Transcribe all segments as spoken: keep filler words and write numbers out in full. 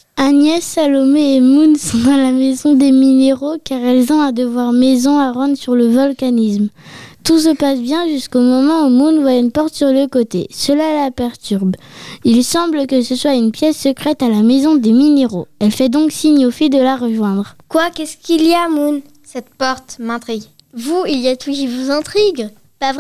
Agnès, Salomé et Moon sont dans la maison des minéraux car elles ont à devoir maison à rendre sur le volcanisme. Tout se passe bien jusqu'au moment où Moon voit une porte sur le côté. Cela la perturbe. Il semble que ce soit une pièce secrète à la maison des minéraux. Elle fait donc signe aux filles de la rejoindre. Quoi, qu'est-ce qu'il y a, Moon ? Cette porte m'intrigue. Vous, il y a tout qui vous intrigue, pas vrai ?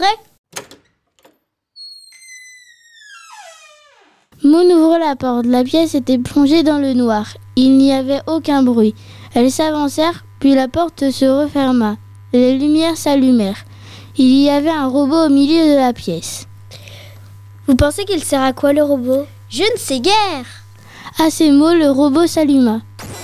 Moon ouvre la porte. La pièce était plongée dans le noir. Il n'y avait aucun bruit. Elles s'avancèrent, puis la porte se referma. Les lumières s'allumèrent. Il y avait un robot au milieu de la pièce. Vous pensez qu'il sert à quoi, le robot ? Je ne sais guère. À ces mots, le robot s'alluma.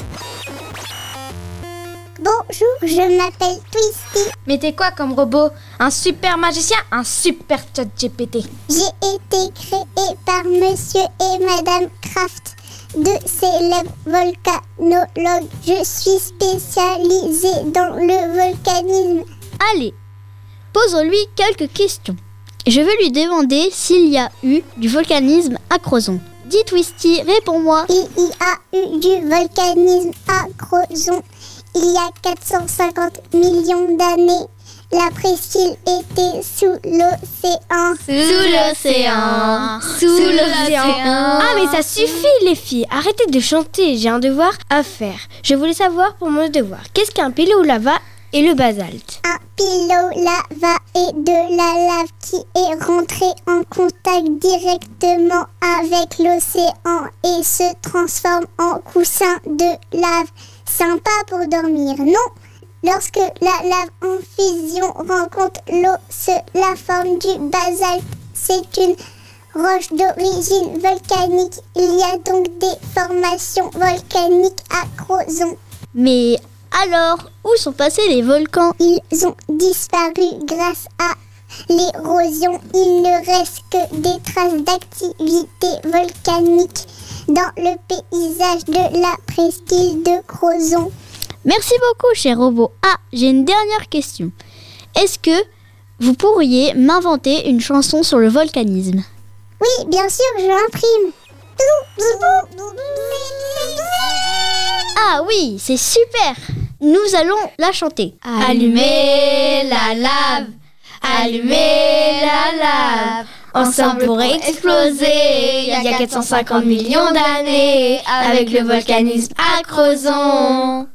Bonjour, je m'appelle Twisty. Mais t'es quoi comme robot ? Un super magicien ? Un super chat G P T ? J'ai été créé par Monsieur et Madame Kraft, deux célèbres volcanologues. Je suis spécialisée dans le volcanisme. Allez, posons-lui quelques questions. Je veux lui demander s'il y a eu du volcanisme à Crozon. Dis Twisty, réponds-moi. Il y a eu du volcanisme à Crozon. Il y a quatre cent cinquante millions d'années, la presqu'île était sous l'océan. Sous l'océan. Sous l'océan. Ah mais ça suffit les filles, arrêtez de chanter, j'ai un devoir à faire. Je voulais savoir pour mon devoir, qu'est-ce qu'un pilot lava et le basalte ? Un pilot lava est de la lave qui est rentrée en contact directement avec l'océan et se transforme en coussin de lave. Sympa pour dormir, non ? Lorsque la lave en fusion rencontre l'eau, la forme du basalte, c'est une roche d'origine volcanique. Il y a donc des formations volcaniques à Crozon. Mais alors, où sont passés les volcans ? Ils ont disparu grâce à l'érosion. Il ne reste que des traces d'activité volcanique dans le paysage de la presqu'île de Crozon. Merci beaucoup, cher robot. Ah, j'ai une dernière question. Est-ce que vous pourriez m'inventer une chanson sur le volcanisme ? Oui, bien sûr, je l'imprime. Ah oui, c'est super. Nous allons la chanter. Allumez la lave, allumez la lave. Ensemble pour exploser, il y a quatre cent cinquante millions d'années, avec le volcanisme à Crozon.